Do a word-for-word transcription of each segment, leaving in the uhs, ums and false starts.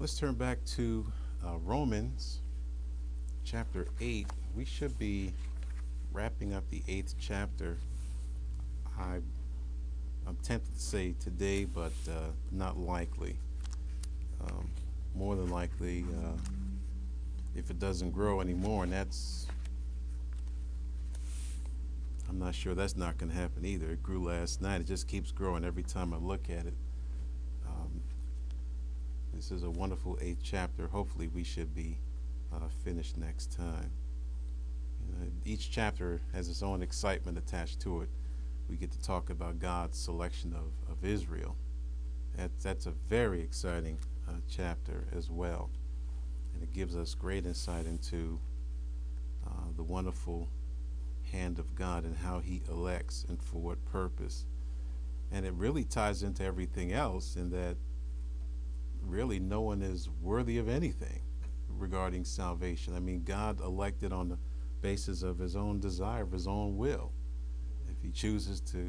Let's turn back to uh, Romans chapter eight. We should be wrapping up the eighth chapter. I, I'm tempted to say today, but uh, not likely. Um, More than likely, uh, if it doesn't grow anymore, and that's, I'm not sure that's not going to happen either. It grew last night. It just keeps growing every time I look at it. Um, this is a wonderful eighth chapter. Hopefully, we should be uh, finished next time. You know, each chapter has its own excitement attached to it. We get to talk about God's selection of, of Israel. That's, that's a very exciting uh, chapter as well. And it gives us great insight into uh, the wonderful hand of God and how he elects and for what purpose. And it really ties into everything else in that really no one is worthy of anything regarding salvation. I mean, God elected on the basis of his own desire, of his own will. If he chooses to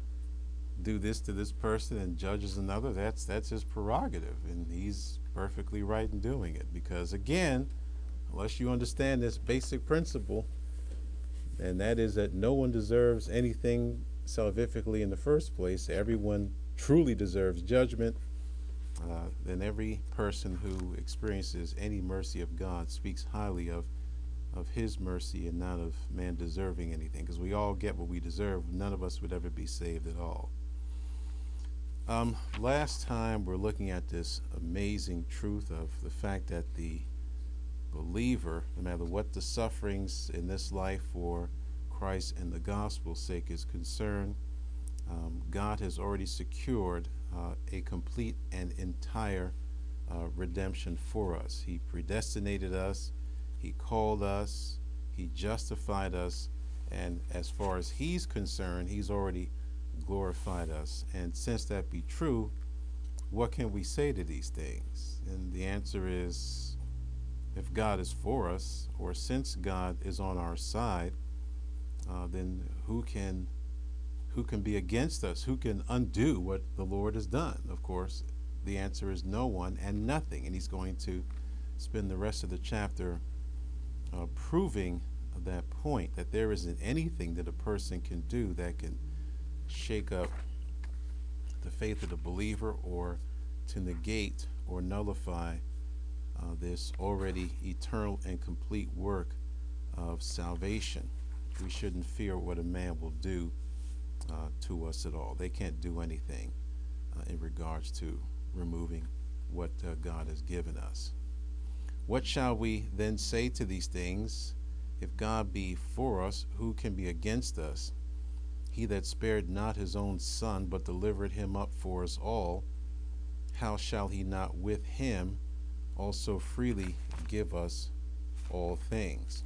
do this to this person and judges another, that's that's his prerogative, and he's perfectly right in doing it. Because again, unless you understand this basic principle, and that is that no one deserves anything salvifically in the first place, everyone truly deserves judgment, uh, then every person who experiences any mercy of God speaks highly of of his mercy and not of man deserving anything, because we all get what we deserve. None of us would ever be saved at all. Um, last time we're looking at this amazing truth of the fact that the believer, no matter what the sufferings in this life for Christ and the gospel's sake is concerned, um, God has already secured uh, a complete and entire uh, redemption for us. He predestinated us, he called us, he justified us, and as far as he's concerned, he's already glorified us. And since that be true, what can we say to these things? And the answer is, if God is for us, or since God is on our side, uh, then who can who can be against us? Who can undo what the Lord has done? Of course, the answer is no one and nothing. And he's going to spend the rest of the chapter uh, proving that point, that there isn't anything that a person can do that can shake up the faith of the believer or to negate or nullify uh, this already eternal and complete work of salvation. We shouldn't fear what a man will do uh, to us at all. They can't do anything uh, in regards to removing what uh, God has given us. What shall we then say to these things? If God be for us, who can be against us? He that spared not his own son, but delivered him up for us all, how shall he not with him also freely give us all things?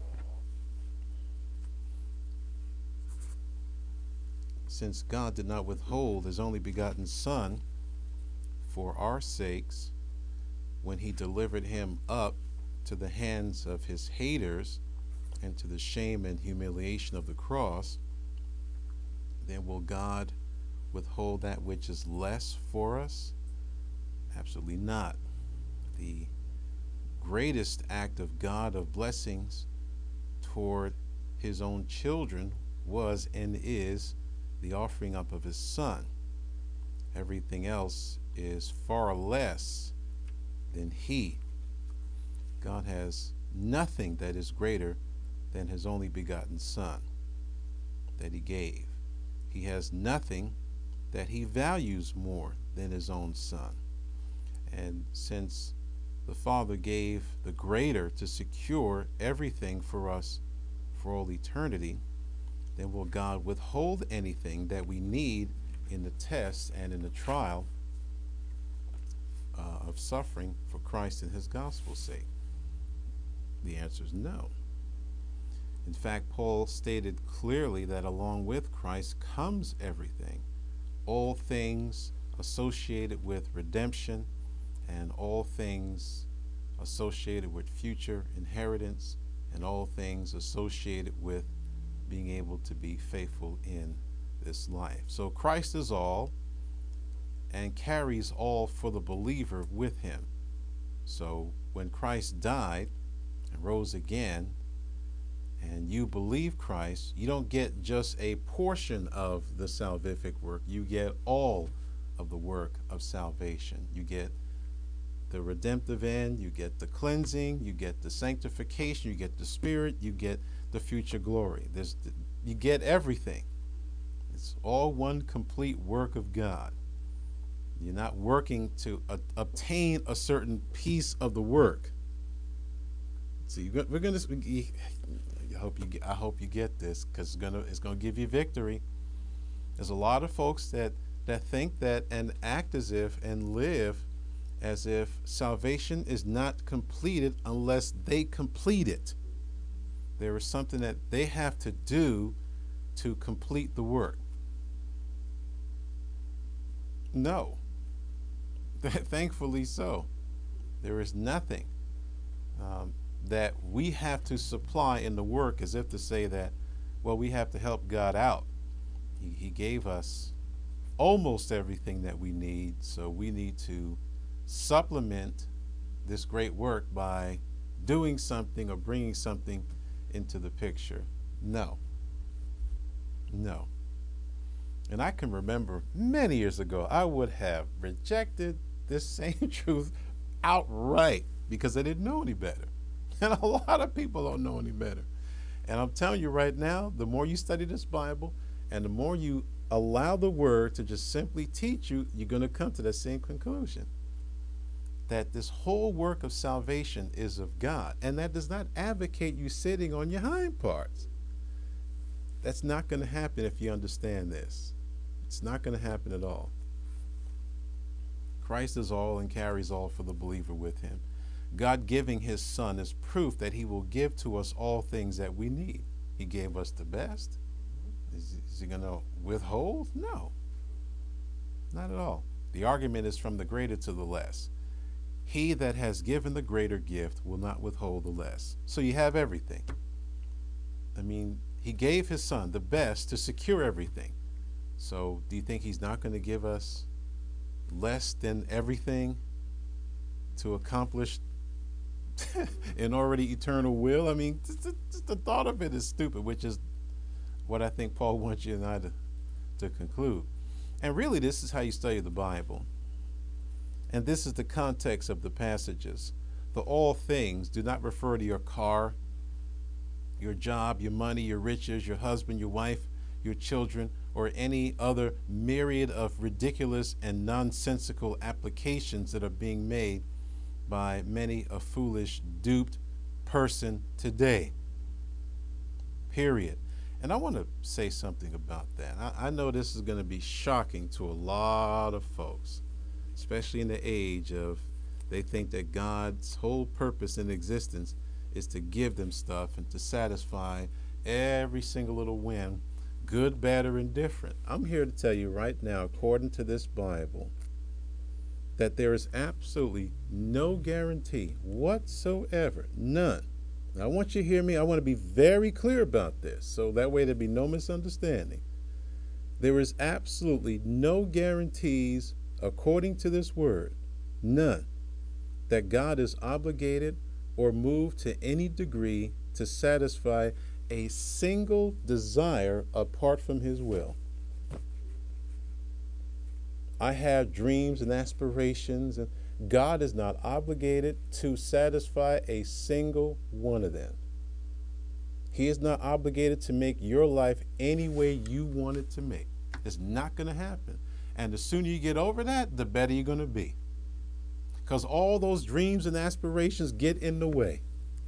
Since God did not withhold his only begotten Son for our sakes, when he delivered him up to the hands of his haters and to the shame and humiliation of the cross, then will God withhold that which is less for us? Absolutely not. The greatest act of God of blessings toward his own children was and is the offering up of his Son. Everything else is far less than he. God has nothing that is greater than his only begotten Son that he gave. He has nothing that he values more than his own Son. And since the Father gave the greater to secure everything for us for all eternity, then will God withhold anything that we need in the test and in the trial uh, of suffering for Christ and his gospel's sake? The answer is no. In fact, Paul stated clearly that along with Christ comes everything, all things associated with redemption and all things associated with future inheritance and all things associated with being able to be faithful in this life. So Christ is all and carries all for the believer with him. So when Christ died and rose again, and you believe Christ, you don't get just a portion of the salvific work. You get all of the work of salvation. You get the redemptive end, you get the cleansing, you get the sanctification, you get the Spirit, you get the future glory. There's, you get everything. It's all one complete work of God. You're not working to uh, obtain a certain piece of the work. See, we're going to. I hope you. I hope you get this, because it's gonna. It's gonna give you victory. There's a lot of folks that that think that and act as if and live as if salvation is not completed unless they complete it. There is something that they have to do to complete the work. No. Thankfully so. There is nothing um, that we have to supply in the work, as if to say that, well, we have to help God out. He, he gave us almost everything that we need, so we need to supplement this great work by doing something or bringing something into the picture. No. No. And I can remember many years ago, I would have rejected this same truth outright because I didn't know any better. And a lot of people don't know any better. And I'm telling you right now, the more you study this Bible and the more you allow the Word to just simply teach you, you're going to come to that same conclusion. That this whole work of salvation is of God. And that does not advocate you sitting on your hind parts. That's not going to happen if you understand this. It's not going to happen at all. Christ is all and carries all for the believer with him. God giving his Son is proof that he will give to us all things that we need. He gave us the best. Is, is he going to withhold? No. Not at all. The argument is from the greater to the less. He that has given the greater gift will not withhold the less. So you have everything. I mean, he gave his Son the best to secure everything. So do you think he's not going to give us less than everything to accomplish an already eternal will? I mean, just, just the thought of it is stupid, which is what I think Paul wants you and I to, to conclude. And really, this is how you study the Bible. And this is the context of the passages. The all things do not refer to your car, your job, your money, your riches, your husband, your wife, your children, or any other myriad of ridiculous and nonsensical applications that are being made by many a foolish, duped person today. Period. And I want to say something about that. I, I know this is going to be shocking to a lot of folks, especially in the age of they think that God's whole purpose in existence is to give them stuff and to satisfy every single little whim, good, bad, or indifferent. I'm here to tell you right now, according to this Bible, that there is absolutely no guarantee whatsoever, none. Now, I want you to hear me. I want to be very clear about this, so that way there'll be no misunderstanding. There is absolutely no guarantees, according to this word, none, that God is obligated or moved to any degree to satisfy a single desire apart from his will. I have dreams and aspirations, and God is not obligated to satisfy a single one of them. He is not obligated to make your life any way you want it to make. It's not going to happen. And the sooner you get over that, the better you're going to be. Because all those dreams and aspirations get in the way.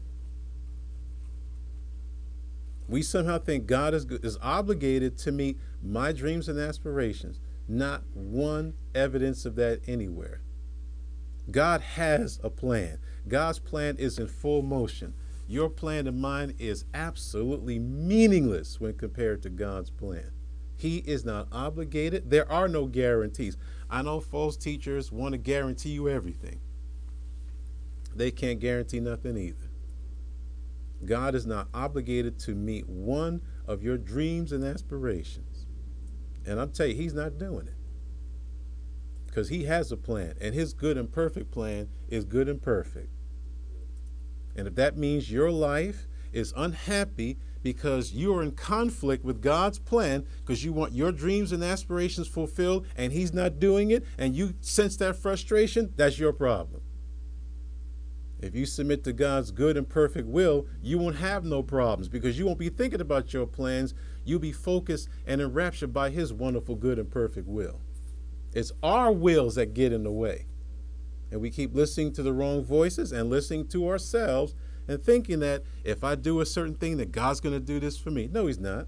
We somehow think God is, is obligated to meet my dreams and aspirations. Not one evidence of that anywhere. God has a plan. God's plan is in full motion. Your plan and mine is absolutely meaningless when compared to God's plan. He is not obligated. There are no guarantees. I know false teachers want to guarantee you everything. They can't guarantee nothing either. God is not obligated to meet one of your dreams and aspirations. And I'll tell you, he's not doing it. because he has a plan, and his good and perfect plan is good and perfect. And if that means your life is unhappy because you are in conflict with God's plan, because you want your dreams and aspirations fulfilled and he's not doing it, and you sense that frustration, that's your problem. If you submit to God's good and perfect will, you won't have no problems, because you won't be thinking about your plans. You'll be focused and enraptured by his wonderful, good, and perfect will. It's our wills that get in the way. And we keep listening to the wrong voices and listening to ourselves and thinking that if I do a certain thing, that God's going to do this for me. No, he's not.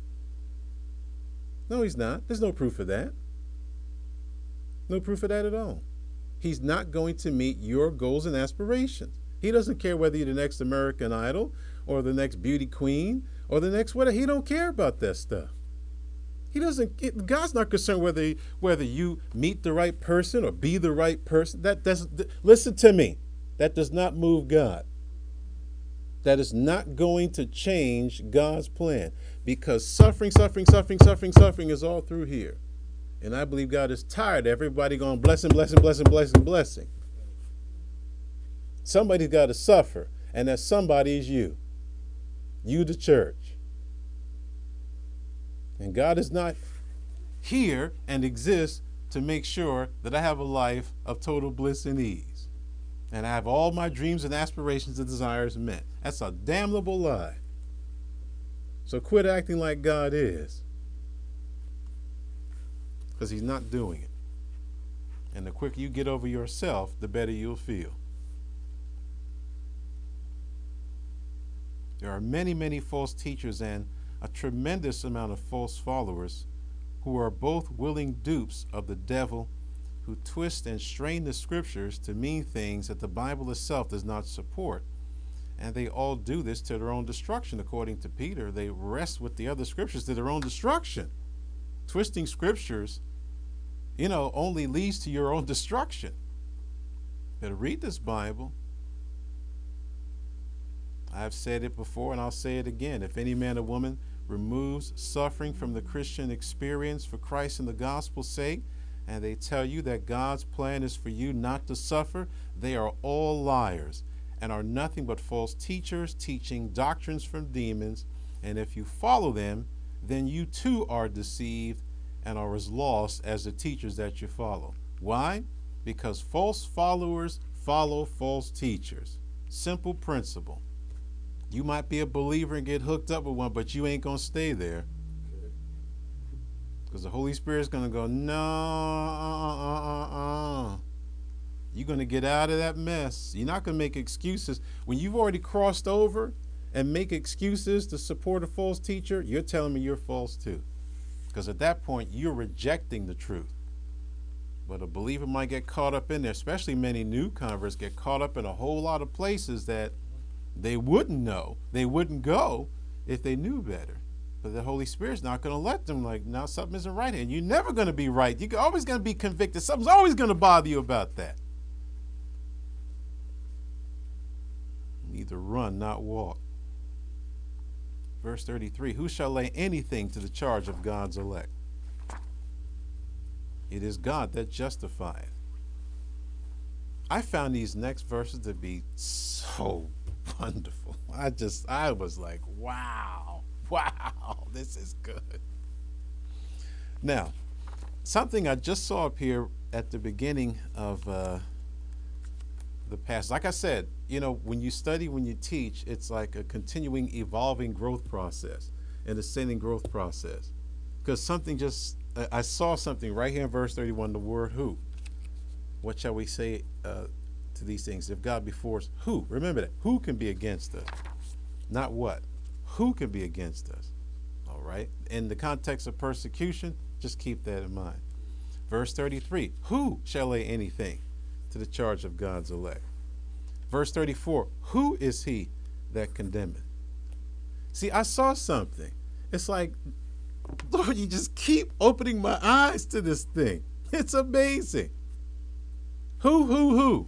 No, he's not. There's no proof of that. No proof of that at all. He's not going to meet your goals and aspirations. He doesn't care whether you're the next American Idol or the next beauty queen or the next whatever. He don't care about that stuff. He doesn't. God's not concerned whether whether you meet the right person or be the right person. That doesn't. Listen to me. That does not move God. That is not going to change God's plan, because suffering, suffering, suffering, suffering, suffering is all through here. And I believe God is tired of everybody going blessing, blessing, blessing, blessing, blessing. Somebody's got to suffer, and that somebody is you. You, the church. And God is not here and exists to make sure that I have a life of total bliss and ease, and I have all my dreams and aspirations and desires met. That's a damnable lie. So quit acting like God is, because he's not doing it. And the quicker you get over yourself, the better you'll feel. There are many, many false teachers and a tremendous amount of false followers who are both willing dupes of the devil, who twist and strain the scriptures to mean things that the Bible itself does not support. And they all do this to their own destruction. According to Peter, they rest with the other scriptures to their own destruction. Twisting scriptures, you know, only leads to your own destruction. Better read this Bible. I've said it before and I'll say it again. If any man or woman removes suffering from the Christian experience for Christ and the gospel's sake, and they tell you that God's plan is for you not to suffer, they are all liars and are nothing but false teachers teaching doctrines from demons. And if you follow them, then you too are deceived and are as lost as the teachers that you follow. Why? Because false followers follow false teachers. Simple principle. You might be a believer and get hooked up with one, but you ain't going to stay there. Because the Holy Spirit's going to go, no, uh, uh, uh, uh. You're going to get out of that mess. You're not going to make excuses. When you've already crossed over and make excuses to support a false teacher, you're telling me you're false too. Because at that point, you're rejecting the truth. But a believer might get caught up in there, especially many new converts get caught up in a whole lot of places that they wouldn't know. They wouldn't go if they knew better. But the Holy Spirit's not going to let them, like, now something isn't right here. And you're never going to be right. You're always going to be convicted. Something's always going to bother you about that. Either run, not walk. Verse thirty-three, who shall lay anything to the charge of God's elect? It is God that justifieth. I found these next verses to be so wonderful. I just, I was like, wow, wow, this is good. Now, something I just saw up here at the beginning of uh, the passage. Like I said, you know, when you study, when you teach, it's like a continuing, evolving growth process, an ascending growth process. Because something just, I saw something right here in verse thirty-one, the word who. What shall we say uh, to these things? If God be for us, who? Remember that. Who can be against us? Not what. Who can be against us? All right. In the context of persecution, just keep that in mind. Verse thirty-three, who shall lay anything to the charge of God's elect? Verse thirty-four, who is he that condemneth? See, I saw something. It's like, Lord, you just keep opening my eyes to this thing. It's amazing. Who, who, who?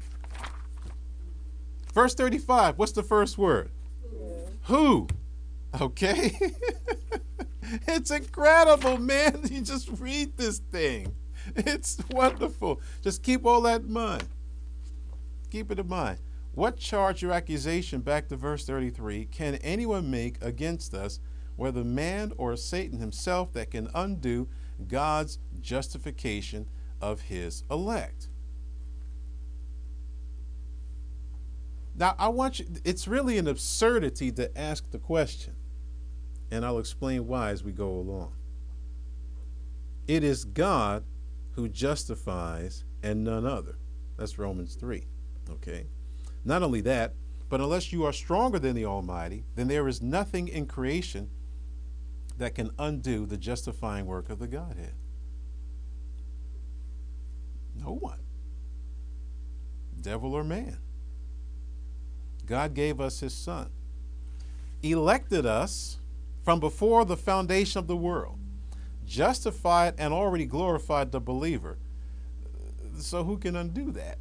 Verse thirty-five, what's the first word? Yeah. Who? Okay. It's incredible, man. You just read this thing. It's wonderful. Just keep all that in mind. Keep it in mind. What charge or accusation, back to verse thirty-three, can anyone make against us, whether man or Satan himself, that can undo God's justification of his elect? Now, I want you, it's really an absurdity to ask the question, and I'll explain why as we go along. It is God who justifies and none other. That's Romans three, okay? Not only that, but unless you are stronger than the Almighty, then there is nothing in creation that can undo the justifying work of the Godhead. No one. Devil or man. God gave us his Son, elected us from before the foundation of the world, justified and already glorified the believer. So who can undo that?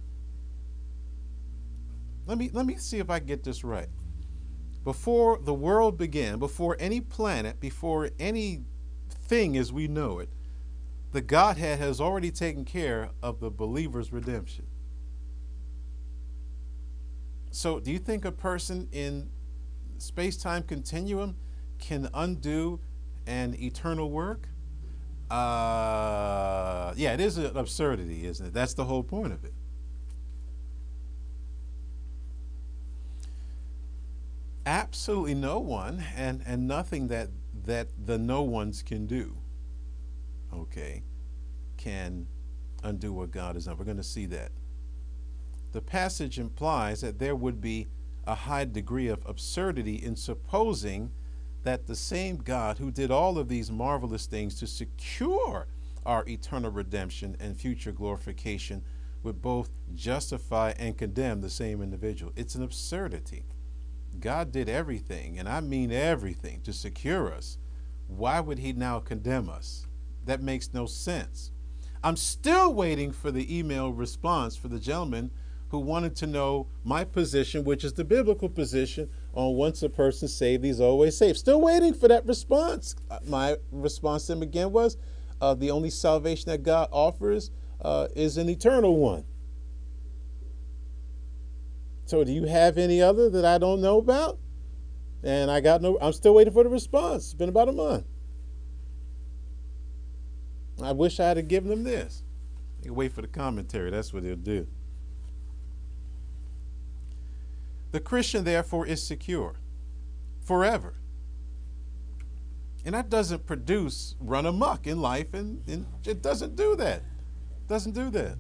Let me, let me see if I get this right. Before the world began, before any planet, before anything as we know it, the Godhead has already taken care of the believer's redemption. So do you think a person in space-time continuum can undo an eternal work? Uh, yeah, it is an absurdity, isn't it? That's the whole point of it. Absolutely no one, and, and nothing that, that the no ones can do, okay, can undo what God has done. We're going to see that. The passage implies that there would be a high degree of absurdity in supposing that the same God who did all of these marvelous things to secure our eternal redemption and future glorification would both justify and condemn the same individual. It's an absurdity. God did everything, and I mean everything, to secure us. Why would he now condemn us? That makes no sense. I'm still waiting for the email response for the gentleman who wanted to know my position, which is the biblical position on once a person saved, he's always saved. Still waiting for that response. My response to him again was, uh, the only salvation that God offers uh, is an eternal one. So do you have any other that I don't know about? And I got no, I'm still waiting for the response. It's been about a month. I wish I had given them this. You wait for the commentary. That's what he'll do. The Christian, therefore, is secure forever. And that doesn't produce run amok in life, and, and it doesn't do that. It doesn't do that.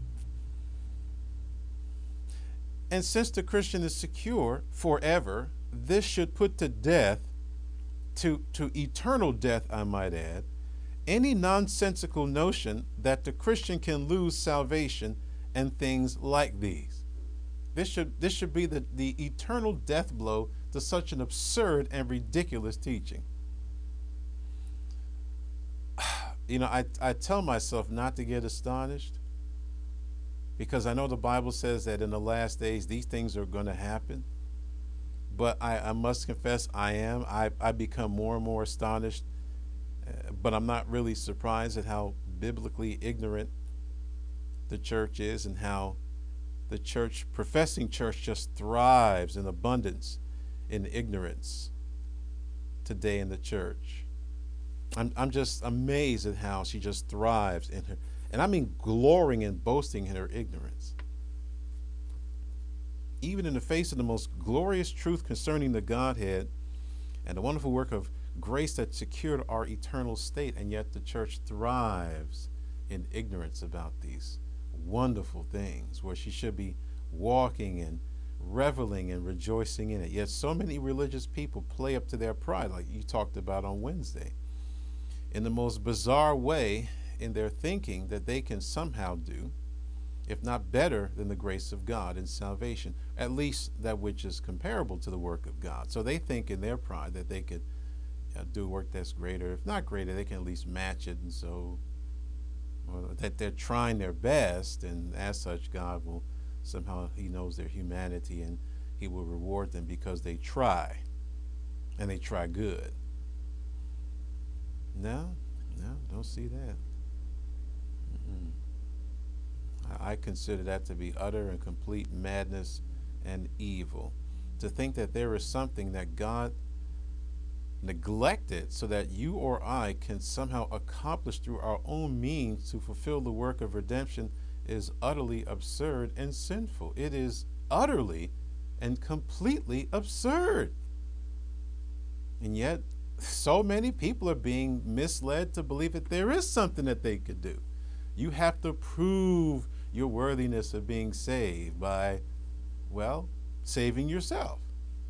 And since the Christian is secure forever, this should put to death, to, to eternal death, I might add, any nonsensical notion that the Christian can lose salvation and things like these. This should, this should be the, the eternal death blow to such an absurd and ridiculous teaching. You know, I, I tell myself not to get astonished, because I know the Bible says that in the last days these things are going to happen. But I, I must confess I am. I, I become more and more astonished, uh, but I'm not really surprised at how biblically ignorant the church is, and how the church, professing church, just thrives in abundance in ignorance today in the church. I'm, I'm just amazed at how she just thrives in her, and I mean glorying and boasting in her ignorance. Even in the face of the most glorious truth concerning the Godhead and the wonderful work of grace that secured our eternal state, and yet the church thrives in ignorance about these wonderful things, where she should be walking and reveling and rejoicing in it. Yet so many religious people play up to their pride, like you talked about on Wednesday, in the most bizarre way in their thinking that they can somehow do, if not better than the grace of God in salvation, at least that which is comparable to the work of God. So they think in their pride that they could uh, do work that's greater. If not greater, they can at least match it, and so or that they're trying their best, and as such God will somehow, he knows their humanity, and he will reward them because they try, and they try good. No, no, don't see that. Mm-mm. I consider that to be utter and complete madness and evil. To think that there is something that God neglected so that you or I can somehow accomplish through our own means to fulfill the work of redemption is utterly absurd and sinful. It is utterly and completely absurd. And yet, so many people are being misled to believe that there is something that they could do. You have to prove your worthiness of being saved by, well, saving yourself.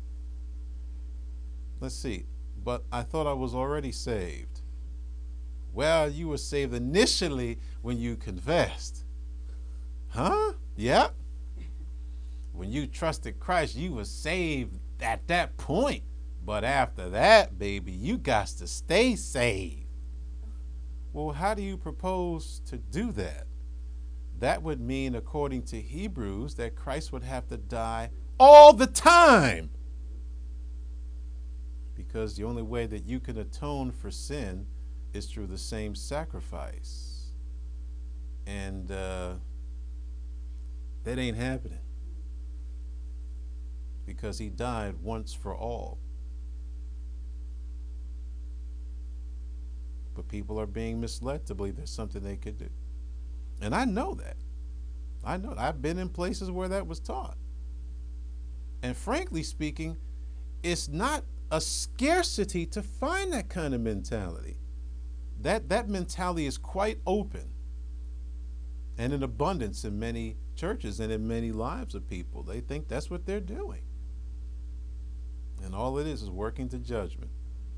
Let's see. But I thought I was already saved. Well, you were saved initially when you confessed. Huh? Yep. When you trusted Christ, you were saved at that point. But after that, baby, you got to stay saved. Well, how do you propose to do that? That would mean, according to Hebrews, that Christ would have to die all the time. Because the only way that you can atone for sin is through the same sacrifice. And uh, that ain't happening. Because he died once for all. But people are being misled to believe there's something they could do. And I know that. I know. I've been in places where that was taught. And frankly speaking, it's not a scarcity to find that kind of mentality. That, that mentality is quite open and in abundance in many churches and in many lives of people. They think that's what they're doing. And all it is is working to judgment.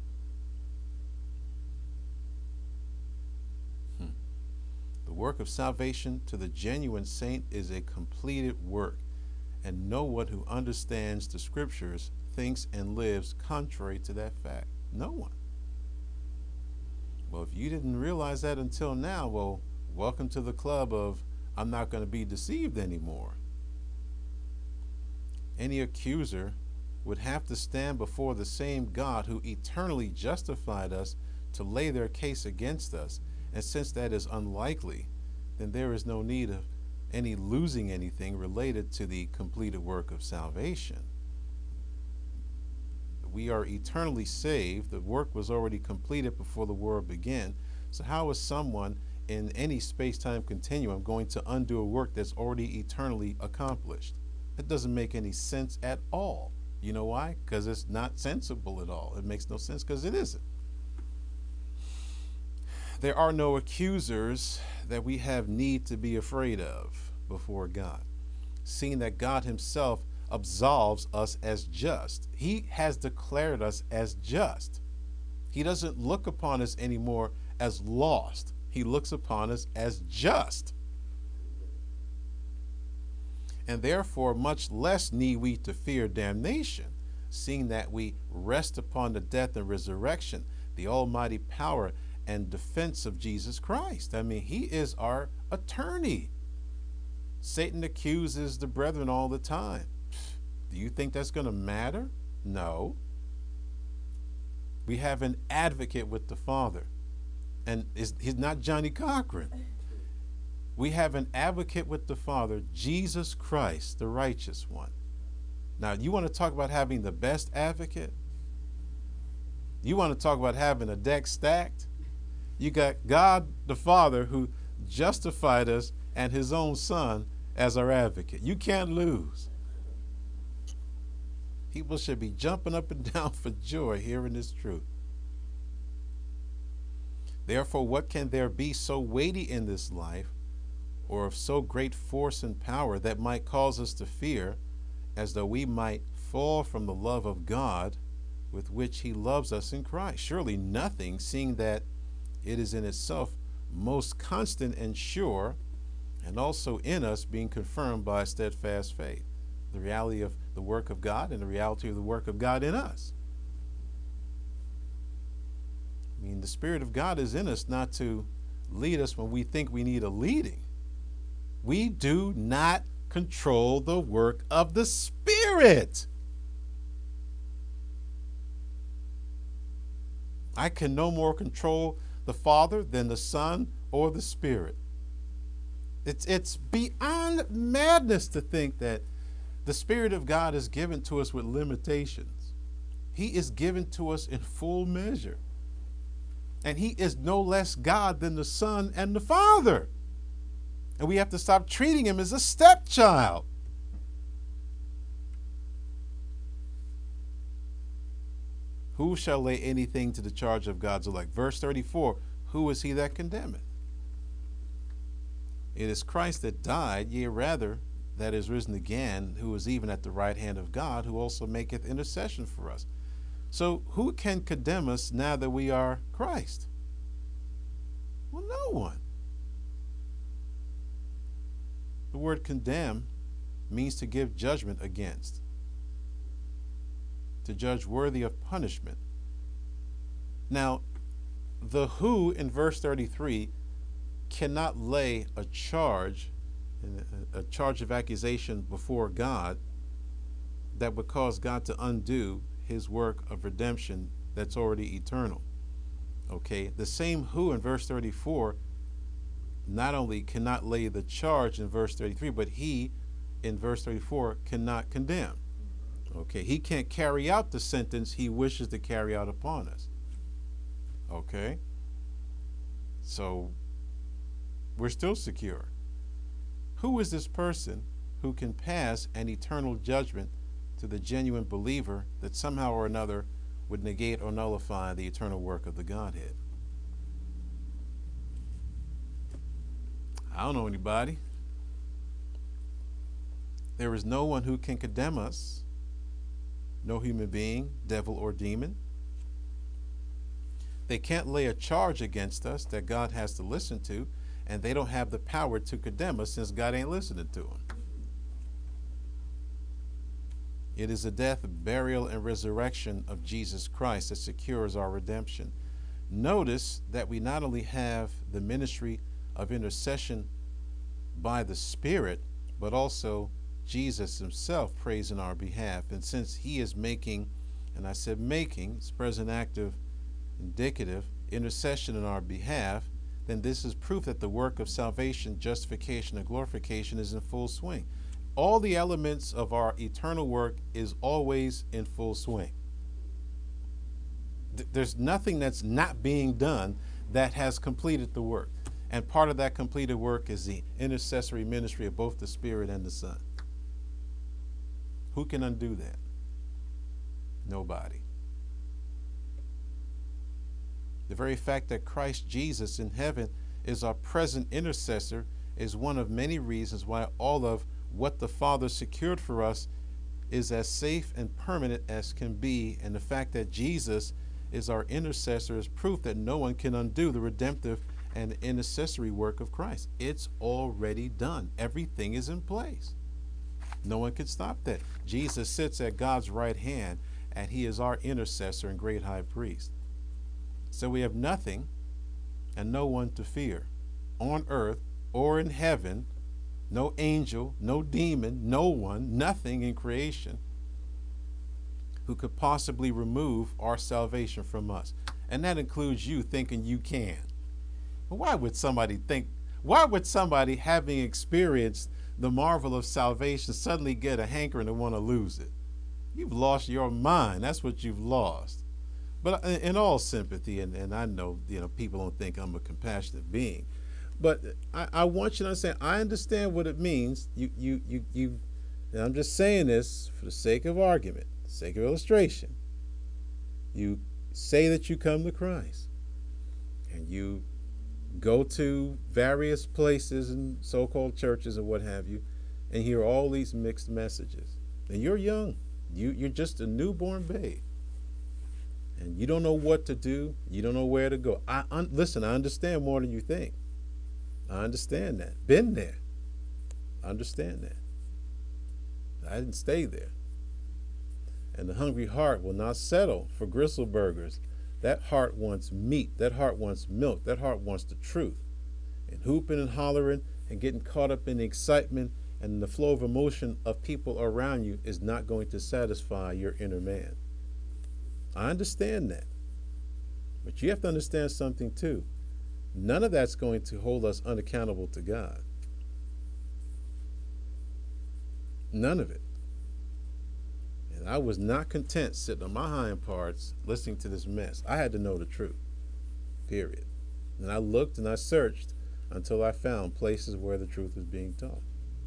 Hmm. The work of salvation to the genuine saint is a completed work, and no one who understands the scriptures thinks and lives contrary to that fact. No one. Well, if you didn't realize that until now, well, welcome to the club of I'm not going to be deceived anymore. Any accuser would have to stand before the same God who eternally justified us to lay their case against us. And since that is unlikely, then there is no need of any losing anything related to the completed work of salvation. We are eternally saved. The work was already completed before the world began. So how is someone in any space-time continuum going to undo a work that's already eternally accomplished? It doesn't make any sense at all. You know why? Because it's not sensible at all. It makes no sense because it isn't. There are no accusers that we have need to be afraid of before God, seeing that God himself absolves us as just. He has declared us as just. He doesn't look upon us anymore as lost. He looks upon us as just. And therefore, much less need we to fear damnation, seeing that we rest upon the death and resurrection, the almighty power and defense of Jesus Christ. I mean, he is our attorney. Satan accuses the brethren all the time. Do you think that's going to matter? No. We have an advocate with the Father. And it's, he's not Johnny Cochran. We have an advocate with the Father, Jesus Christ, the righteous one. Now, you want to talk about having the best advocate? You want to talk about having a deck stacked? You got God the Father who justified us and his own Son as our advocate. You can't lose. People should be jumping up and down for joy hearing this truth. Therefore, what can there be so weighty in this life, or of so great force and power, that might cause us to fear, as though we might fall from the love of God with which he loves us in Christ? Surely nothing, seeing that it is in itself most constant and sure, and also in us being confirmed by steadfast faith. The reality of the work of God and the reality of the work of God in us. I mean, the Spirit of God is in us not to lead us when we think we need a leading. We do not control the work of the Spirit. I can no more control the Father than the Son or the Spirit. It's, it's beyond madness to think that the Spirit of God is given to us with limitations. He is given to us in full measure. And he is no less God than the Son and the Father. And we have to stop treating him as a stepchild. Who shall lay anything to the charge of God's elect? Verse thirty-four, who is he that condemneth? It is Christ that died, yea, rather, that is risen again, who is even at the right hand of God, who also maketh intercession for us. So who can condemn us now that we are Christ? Well, no one. The word condemn means to give judgment against, to judge worthy of punishment. Now, the who in verse thirty-three cannot lay a charge, a charge of accusation before God that would cause God to undo his work of redemption that's already eternal. Okay, the same who in verse thirty-four not only cannot lay the charge in verse thirty-three, but he in verse thirty-four cannot condemn. Okay, he can't carry out the sentence he wishes to carry out upon us. Okay, so we're still secure. Who is this person who can pass an eternal judgment to the genuine believer that somehow or another would negate or nullify the eternal work of the Godhead? I don't know anybody. There is no one who can condemn us, no human being, devil or demon. They can't lay a charge against us that God has to listen to, and they don't have the power to condemn us since God ain't listening to them. It is the death, burial, and resurrection of Jesus Christ that secures our redemption. Notice that we not only have the ministry of intercession by the Spirit, but also Jesus himself prays in our behalf. And since he is making, and I said making, it's present active, indicative, intercession in our behalf, then this is proof that the work of salvation, justification, and glorification is in full swing. All the elements of our eternal work is always in full swing. Th- there's nothing that's not being done that has completed the work. And part of that completed work is the intercessory ministry of both the Spirit and the Son. Who can undo that? Nobody. The very fact that Christ Jesus in heaven is our present intercessor is one of many reasons why all of what the Father secured for us is as safe and permanent as can be. And the fact that Jesus is our intercessor is proof that no one can undo the redemptive and intercessory work of Christ. It's already done. Everything is in place. No one can stop that. Jesus sits at God's right hand, and he is our intercessor and great high priest. So we have nothing and no one to fear on earth or in heaven, no angel, no demon, no one, nothing in creation who could possibly remove our salvation from us. And that includes you thinking you can. Why would somebody think, why would somebody having experienced the marvel of salvation suddenly get a hankering to want to lose it? You've lost your mind. That's what you've lost. But in all sympathy, and, and I know, you know, people don't think I'm a compassionate being, but I, I want you to understand, I understand what it means. You, you, you, you, and I'm just saying this for the sake of argument, sake of illustration. You say that you come to Christ, and you go to various places and so-called churches and what have you, and hear all these mixed messages. And you're young. You, you're just a newborn babe. And you don't know what to do. You don't know where to go. I un- Listen, I understand more than you think. I understand that. Been there. I understand that. I didn't stay there. And the hungry heart will not settle for gristle burgers. That heart wants meat. That heart wants milk. That heart wants the truth. And hooping and hollering and getting caught up in the excitement and the flow of emotion of people around you is not going to satisfy your inner man. I understand that. But you have to understand something too. None of that's going to hold us unaccountable to God. None of it. And I was not content sitting on my hind parts listening to this mess. I had to know the truth, period. And I looked and I searched until I found places where the truth was being taught.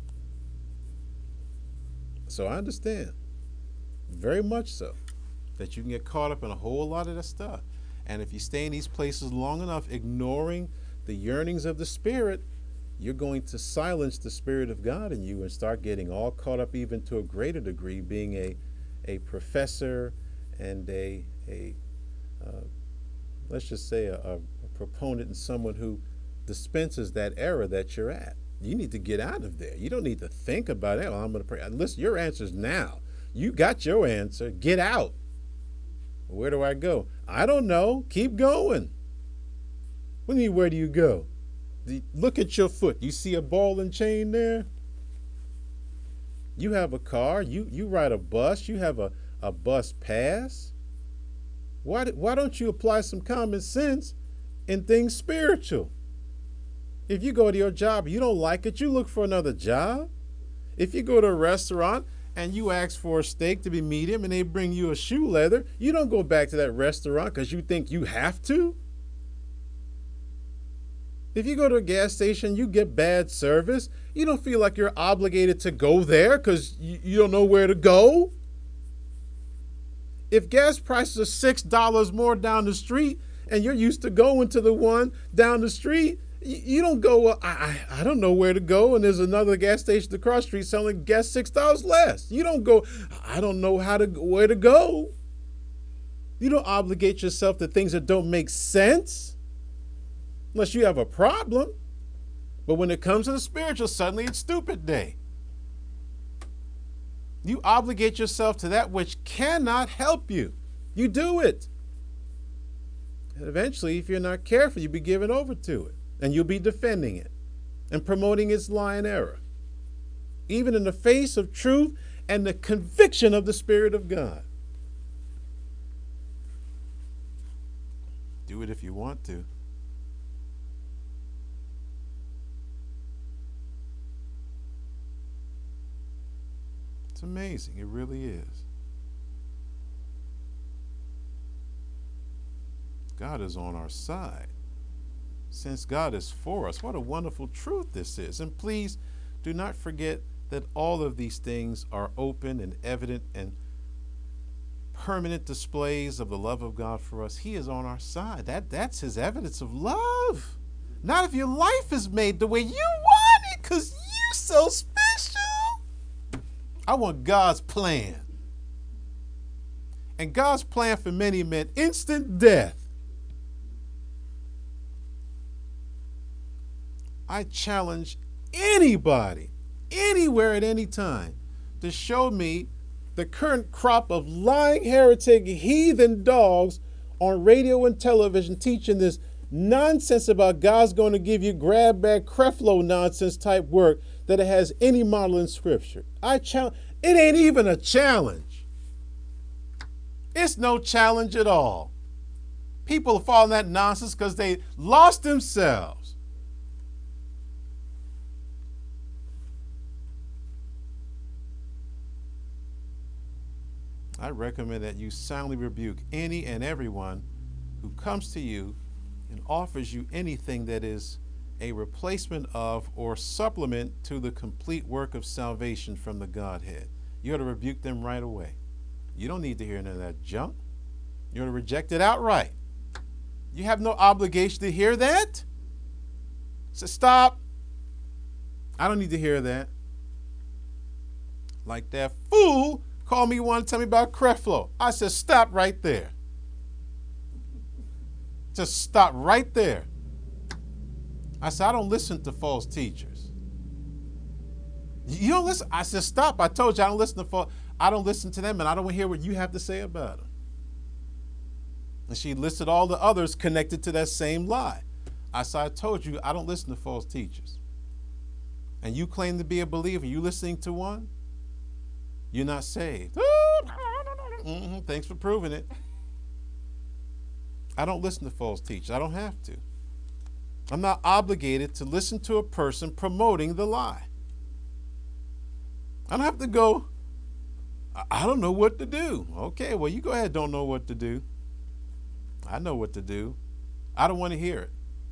So I understand, very much so, that you can get caught up in a whole lot of that stuff. And if you stay in these places long enough, ignoring the yearnings of the Spirit, you're going to silence the Spirit of God in you and start getting all caught up, even to a greater degree, being a, a professor and a, a uh, let's just say a, a proponent and someone who dispenses that error that you're at. You need to get out of there. You don't need to think about it. Oh, I'm going to pray. Listen, your answer's now. You got your answer. Get out. Where do I go? I don't know. Keep going. What do you mean, where do you go? The, look at your foot. You see a ball and chain there? You have a car. You, you ride a bus. You have a, a bus pass. Why, why don't you apply some common sense in things spiritual? If you go to your job, you don't like it, you look for another job. If you go to a restaurant and you ask for a steak to be medium and they bring you a shoe leather, you don't go back to that restaurant because you think you have to. If you go to a gas station, you get bad service, you don't feel like you're obligated to go there because you, you don't know where to go. If gas prices are six dollars more down the street and you're used to going to the one down the street, you don't go, well, I, I don't know where to go, and there's another gas station across the street selling gas six dollars less. You don't go, I don't know how to where to go. You don't obligate yourself to things that don't make sense unless you have a problem. But when it comes to the spiritual, suddenly it's stupid day. You obligate yourself to that which cannot help you. You do it. And eventually, if you're not careful, you'll be given over to it. And you'll be defending it and promoting its lie and error, even in the face of truth and the conviction of the Spirit of God. Do it if you want to. It's amazing. It really is. God is on our side. Since God is for us, what a wonderful truth this is. And please do not forget that all of these things are open and evident and permanent displays of the love of God for us. He is on our side. That, that's his evidence of love. Not if your life is made the way you want it because you're so special. I want God's plan. And God's plan for many meant instant death. I challenge anybody, anywhere at any time, to show me the current crop of lying, heretic, heathen dogs on radio and television teaching this nonsense about God's going to give you grab bag Creflo nonsense type work that it has any model in Scripture. I challenge. It ain't even a challenge. It's no challenge at all. People are following that nonsense because they lost themselves. I recommend that you soundly rebuke any and everyone who comes to you and offers you anything that is a replacement of or supplement to the complete work of salvation from the Godhead. You ought to rebuke them right away. You don't need to hear none of that junk. You ought to reject it outright. You have no obligation to hear that. So stop. I don't need to hear that. Like that fool called me one to tell me about Creflo. I said, stop right there. Just stop right there. I said, I don't listen to false teachers. You don't listen? I said, stop. I told you I don't listen to false. I don't listen to them, and I don't want to hear what you have to say about them. And she listed all the others connected to that same lie. I said, I told you I don't listen to false teachers. And you claim to be a believer. You listening to one? You're not saved. Mm-hmm, thanks for proving it. I don't listen to false teachers. I don't have to. I'm not obligated to listen to a person promoting the lie. I don't have to go, I, I don't know what to do. Okay, well, you go ahead, don't know what to do. I know what to do. I don't want to hear it.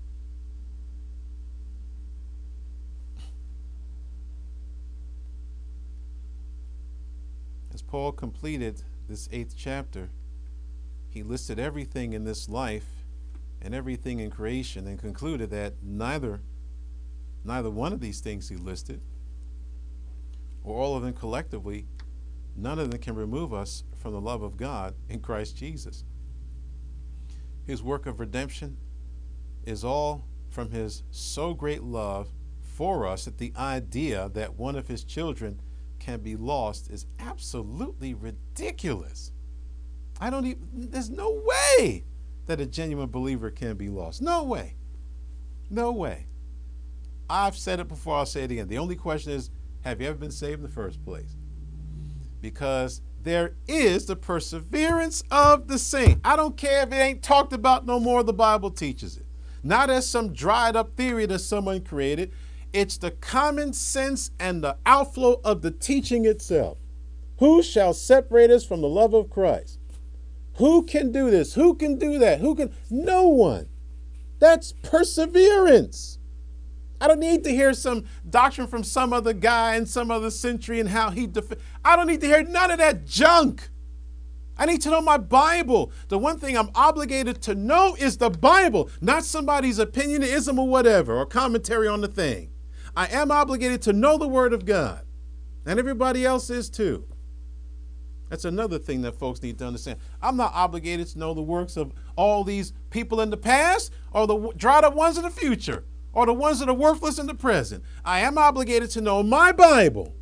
As Paul completed this eighth chapter, he listed everything in this life and everything in creation and concluded that neither neither one of these things he listed, or all of them collectively, none of them can remove us from the love of God in Christ Jesus. His work of redemption is all from his so great love for us that the idea that one of his children can be lost is absolutely ridiculous. I don't even, there's no way that a genuine believer can be lost. No way. No way. I've said it before, I'll say it again. The only question is, have you ever been saved in the first place? Because there is the perseverance of the saint. I don't care if it ain't talked about no more, the Bible teaches it. Not as some dried up theory that someone created. It's the common sense and the outflow of the teaching itself. Who shall separate us from the love of Christ? Who can do this? Who can do that? Who can? No one. That's perseverance. I don't need to hear some doctrine from some other guy in some other century and how he def- I don't need to hear none of that junk. I need to know my Bible. The one thing I'm obligated to know is the Bible, not somebody's opinion, ism, or whatever, or commentary on the thing. I am obligated to know the Word of God, and everybody else is too. That's another thing that folks need to understand. I'm not obligated to know the works of all these people in the past or the dried up ones in the future or the ones that are worthless in the present. I am obligated to know my Bible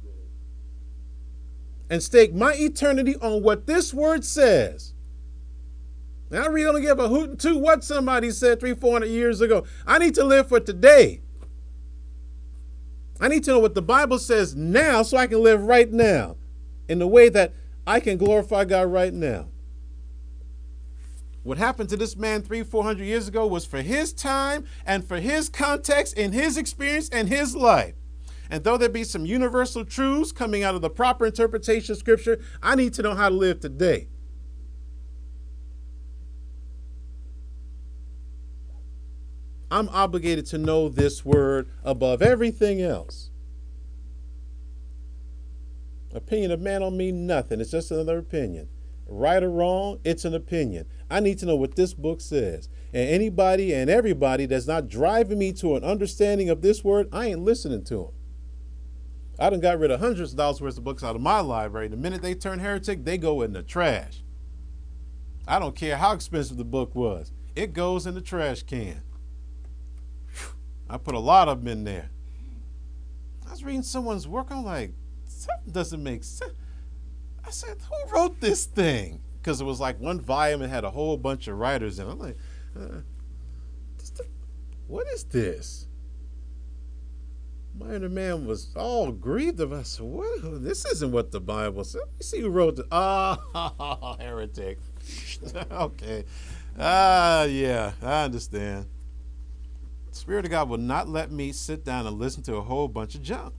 and stake my eternity on what this word says. Now, I really don't give a hoot and toot what somebody said three, four hundred years ago. I need to live for today. I need to know what the Bible says now so I can live right now in the way that I can glorify God right now. What happened to this man three, four hundred years ago was for his time and for his context and his experience and his life. And though there be some universal truths coming out of the proper interpretation of Scripture, I need to know how to live today. I'm obligated to know this word above everything else. Opinion of man don't mean nothing. It's just another opinion. Right or wrong, it's an opinion. I need to know what this book says. And anybody and everybody that's not driving me to an understanding of this word, I ain't listening to them. I done got rid of hundreds of dollars worth of books out of my library. The minute they turn heretic, they go in the trash. I don't care how expensive the book was. It goes in the trash can. I put a lot of them in there. I was reading someone's work. I'm like, something doesn't make sense. I said, who wrote this thing? Because it was like one volume and had a whole bunch of writers in it. I'm like, uh, what is this? My inner man was all grieved of us. What? This isn't what the Bible said. Let me see who wrote it. Oh, heretic. Okay. Ah, uh, yeah, I understand. The Spirit of God will not let me sit down and listen to a whole bunch of junk.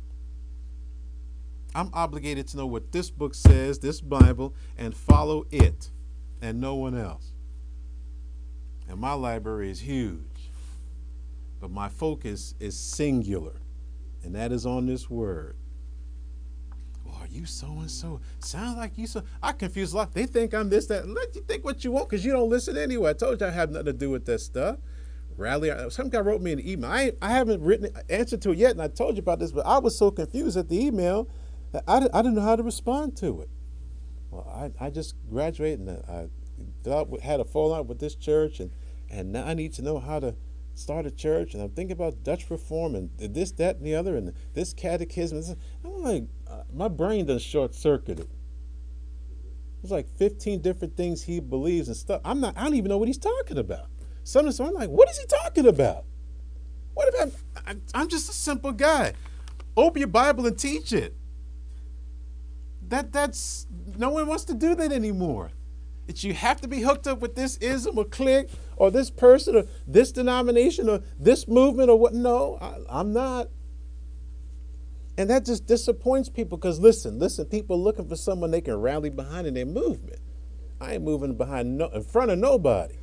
I'm obligated to know what this book says, this Bible, and follow it and no one else. And my library is huge, but my focus is singular, and that is on this word. Well, are you so-and-so? Sound like you so. I confuse a lot. They think I'm this, that. Let you think what you want because you don't listen anyway. I told you I have nothing to do with that stuff. Rally, some guy wrote me an email. I, I haven't written answer to it yet, and I told you about this, but I was so confused at the email that I, I didn't know how to respond to it. Well, I, I just graduated, and I thought, had a fallout with this church, and, and now I need to know how to start a church, and I'm thinking about Dutch reform, and this, that, and the other, and this catechism. I'm like, uh, my brain done short-circuited. There's like fifteen different things he believes and stuff. I'm not, I don't even know what he's talking about. Some of them, I'm like, what is he talking about? What if I'm, I'm just a simple guy. Open your Bible and teach it. That that's no one wants to do that anymore. It's you have to be hooked up with this ism or clique or this person or this denomination or this movement or what. No, I, I'm not. And that just disappoints people because listen, listen, people looking for someone they can rally behind in their movement. I ain't moving behind no, in front of nobody.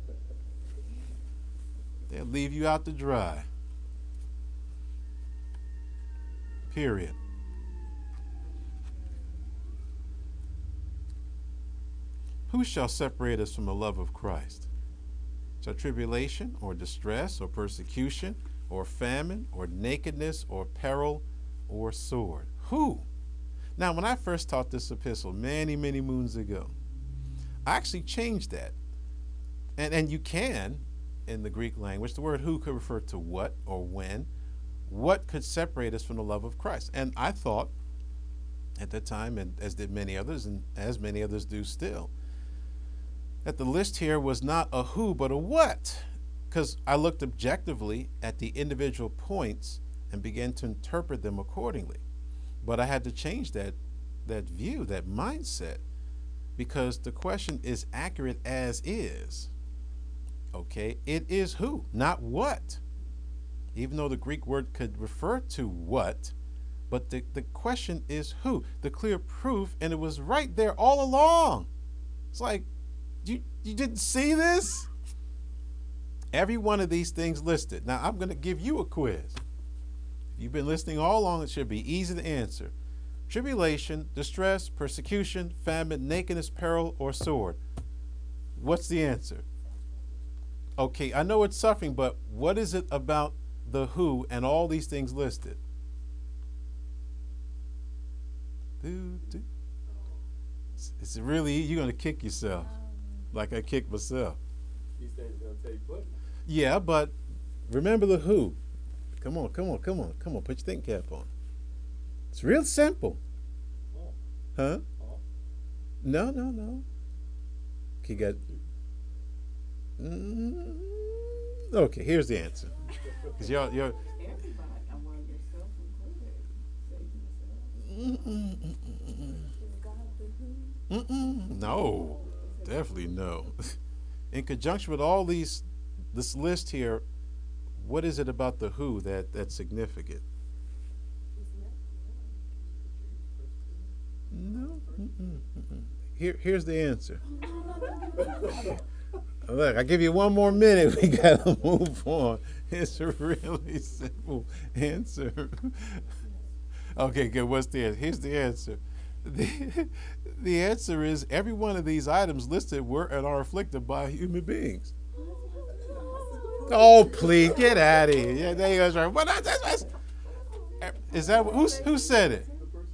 They'll leave you out to dry. Period. Who shall separate us from the love of Christ? Shall tribulation or distress or persecution or famine or nakedness or peril or sword? Who? Now, when I first taught this epistle many, many moons ago, I actually changed that. And, and you can, in the Greek language, the word who could refer to what or when. What could separate us from the love of Christ? And I thought at that time, and as did many others, and as many others do still, that the list here was not a who, but a what. Because I looked objectively at the individual points and began to interpret them accordingly. But I had to change that, that view, that mindset, because the question is accurate as is. Okay, it is who, not what. Even though the Greek word could refer to what, but the, the question is who. The clear proof, and it was right there all along. It's like, you, you didn't see this? Every one of these things listed. Now, I'm going to give you a quiz. If you've been listening all along, it should be easy to answer. Tribulation, distress, persecution, famine, nakedness, peril, or sword. What's the answer? Okay, I know it's suffering, but what is it about the who and all these things listed? Do, do. It's really, you're going to kick yourself like I kicked myself. These things going to take place. Yeah, but remember the who. Come on, come on, come on, come on. Put your thinking cap on. It's real simple. Oh. Huh? Oh. No, no, no. Okay, got. Mm, okay, here's the answer. Because y'all, y'all. Everybody, I want yourself included. Mm-mm, mm-mm, Is God the who? mm-mm. No, definitely no. In conjunction with all these, this list here, what is it about the who that, that's significant? No. Mm-mm, mm-mm. Here, here's the answer. Look, I give you one more minute. We gotta move on. It's a really simple answer. Okay, good. What's the answer? Here's the answer. The, the answer is every one of these items listed were and are afflicted by human beings. Oh, please get out of here! Yeah, there you go. Right. What? That's, that's, is that who? Who said it?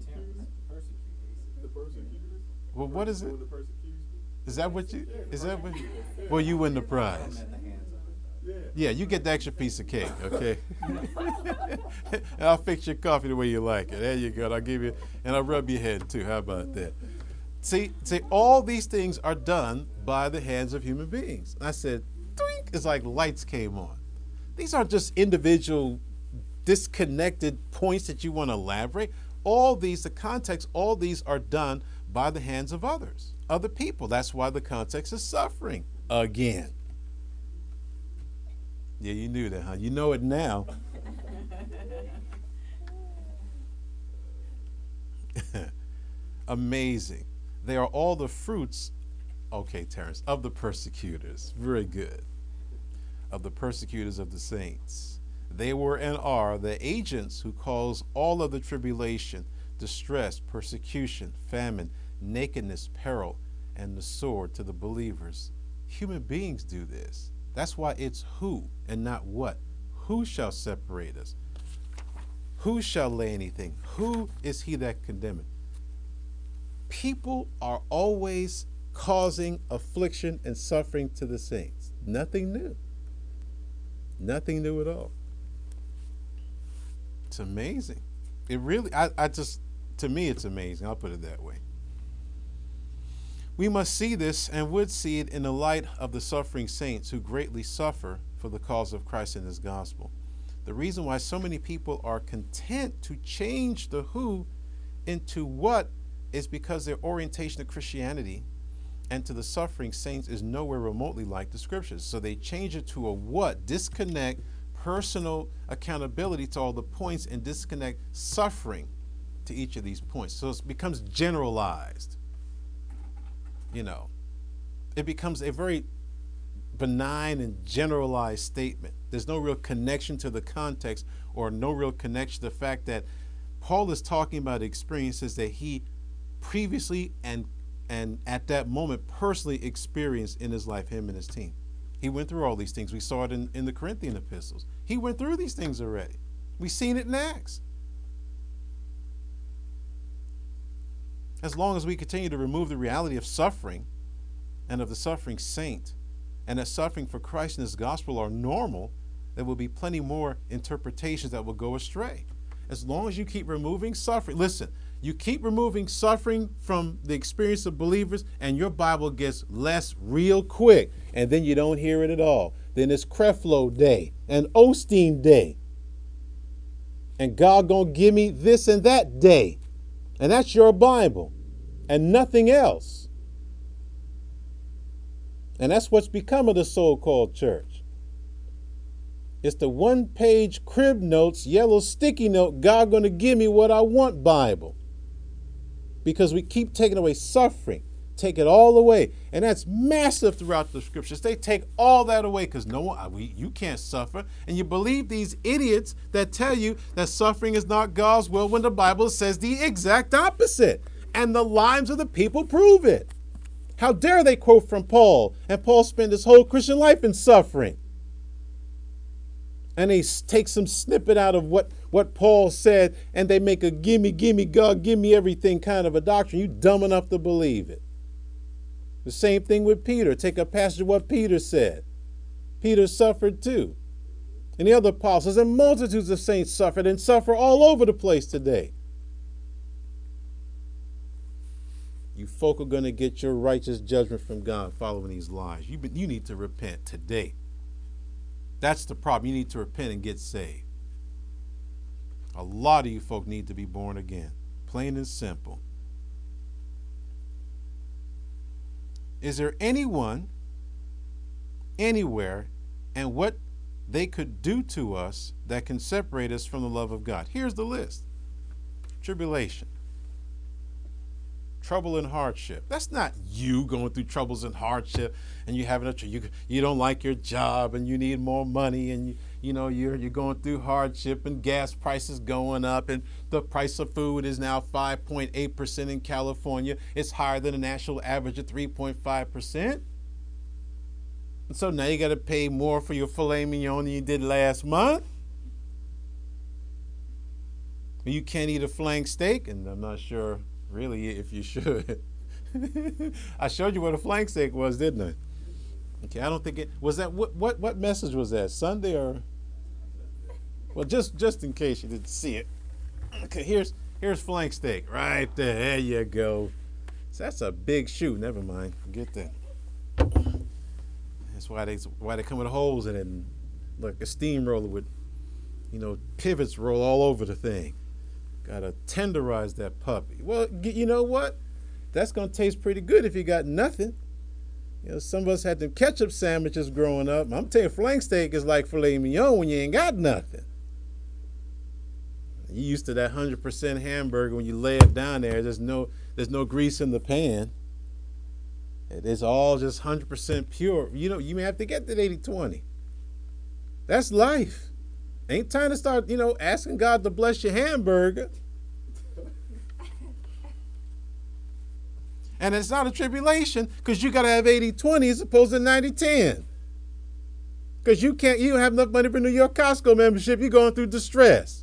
The persecutors. Well, what is it? The persecutors. Is that what you? Is that what? You, well, you win the prize. Yeah. Yeah, you get the extra piece of cake, okay? And I'll fix your coffee the way you like it. There you go. I'll give you, and I'll rub your head too. How about that? See, see, all these things are done by the hands of human beings. I said, doink, it's like lights came on. These aren't just individual, disconnected points that you want to elaborate. All these, the context, all these are done by the hands of others, other people. That's why the context is suffering again. Yeah, you knew that, huh? You know it now. Amazing. They are all the fruits, okay, Terrence, of the persecutors. Very good. Of the persecutors of the saints. They were and are the agents who cause all of the tribulation, distress, persecution, famine, nakedness, peril, and the sword to the believers. Human beings do this. That's why it's who and not what. Who shall separate us? Who shall lay anything? Who is he that condemneth? People are always causing affliction and suffering to the saints. Nothing new. Nothing new at all. It's amazing. It really, I, I just, to me, it's amazing. I'll put it that way. We must see this and would see it in the light of the suffering saints who greatly suffer for the cause of Christ and his gospel. The reason why so many people are content to change the who into what is because their orientation to Christianity and to the suffering saints is nowhere remotely like the scriptures. So they change it to a what, disconnect, personal accountability to all the points and disconnect suffering to each of these points. So it becomes generalized. You know, it becomes a very benign and generalized statement. There's no real connection to the context, or no real connection to the fact that Paul is talking about experiences that he previously and and at that moment personally experienced in his life, him and his team. He went through all these things. We saw it in, in the Corinthian epistles. He went through these things already. We've seen it in Acts. As long as we continue to remove the reality of suffering and of the suffering saint, and that suffering for Christ and his gospel are normal, there will be plenty more interpretations that will go astray. As long as you keep removing suffering, listen, you keep removing suffering from the experience of believers, and your Bible gets less real quick, and then you don't hear it at all. Then it's Creflo Day and Osteen Day, and God gonna give me this and that day, and that's your Bible and nothing else. And that's what's become of the so-called church. It's the one-page crib notes, yellow sticky note, God gonna give me what I want Bible. Because we keep taking away suffering, take it all away. And that's massive throughout the scriptures. They take all that away because no one, we, you can't suffer. And you believe these idiots that tell you that suffering is not God's will when the Bible says the exact opposite. And the lives of the people prove it. How dare they quote from Paul, and Paul spent his whole Christian life in suffering. And they take some snippet out of what, what Paul said, and they make a gimme, gimme, God, give me everything kind of a doctrine. You dumb enough to believe it. The same thing with Peter. Take a passage of what Peter said. Peter suffered too. And the other apostles and multitudes of saints suffered and suffer all over the place today. You folk are going to get your righteous judgment from God following these lies. You, you need to repent today. That's the problem. You need to repent and get saved. A lot of you folk need to be born again. Plain and simple. Is there anyone, anywhere, and what they could do to us that can separate us from the love of God? Here's the list. Tribulation. Trouble and hardship. That's not you going through troubles and hardship and you having a you you don't like your job and you need more money and you you know you're you're going through hardship and gas prices going up and the price of food is now five point eight percent in California. It's higher than the national average of three point five percent. And so now you got to pay more for your filet mignon than you did last month. You can't eat a flank steak, and I'm not sure really if you should. I showed you what a flank steak was, didn't I? Okay, I don't think it was that. What what what message was that? Sunday or? Well, just just in case you didn't see it. Okay, here's here's flank steak right there. There you go. So that's a big shoe. Never mind. Forget that. That's why they why they come with holes in it, and like a steamroller with, you know, pivots roll all over the thing. Gotta tenderize that puppy. Well, you know what? That's gonna taste pretty good if you got nothing. You know, some of us had them ketchup sandwiches growing up. I'm telling you, flank steak is like filet mignon when you ain't got nothing. You used to that one hundred percent hamburger when you lay it down there. There's no there's no grease in the pan. It's all just one hundred percent pure. You know, you may have to get that eighty twenty. That's life. Ain't time to start, you know, asking God to bless your hamburger. And it's not a tribulation because you got to have eighty twenty as opposed to ninety ten. Because you can't, you don't have enough money for New York Costco membership. You're going through distress.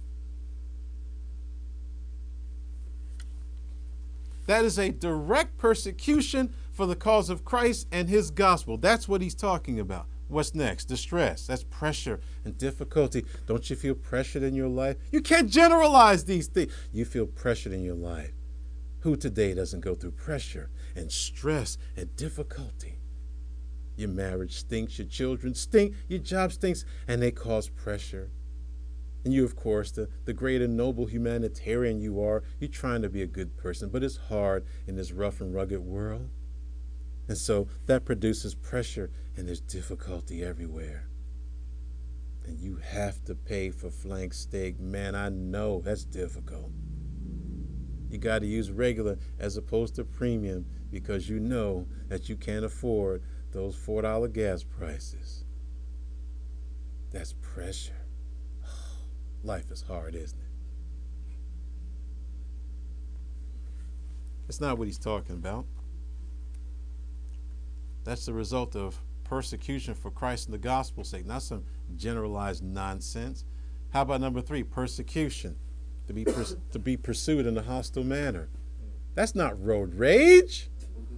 That is a direct persecution for the cause of Christ and his gospel. That's what he's talking about. What's next? Distress. That's pressure and difficulty. Don't you feel pressured in your life? You can't generalize these things. You feel pressured in your life. Who today doesn't go through pressure and stress and difficulty? Your marriage stinks, your children stink, your job stinks, and they cause pressure. And you, of course, the, the great and noble humanitarian you are, you're trying to be a good person, but it's hard in this rough and rugged world. And so that produces pressure, and there's difficulty everywhere. and you have to pay for flank steak. Man, I know that's difficult. You got to use regular as opposed to premium because you know that you can't afford those four dollar gas prices. That's pressure. Life is hard, isn't it? It's not what he's talking about. That's the result of persecution for Christ and the gospel's sake, not some generalized nonsense. How about number three, persecution, to be pers- to be pursued in a hostile manner? That's not road rage.